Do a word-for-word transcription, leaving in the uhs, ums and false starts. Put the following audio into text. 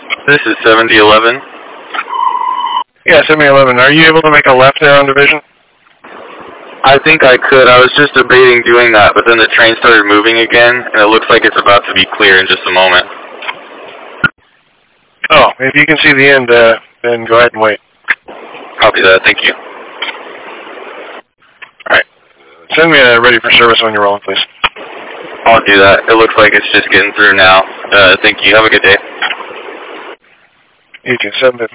This is seventy eleven. Yeah, seventy eleven. Are you able to make a left there on Division? I think I could. I was just debating doing that, but then the train started moving again, and it looks like it's about to be clear in just a moment. Oh, if you can see the end, uh, then go ahead and wait. Copy that. Thank you. All right. Send me a ready for service when you're rolling, please. I'll do that. It looks like it's just getting through now. Uh, thank you. Have a good day. You too. seven fifty.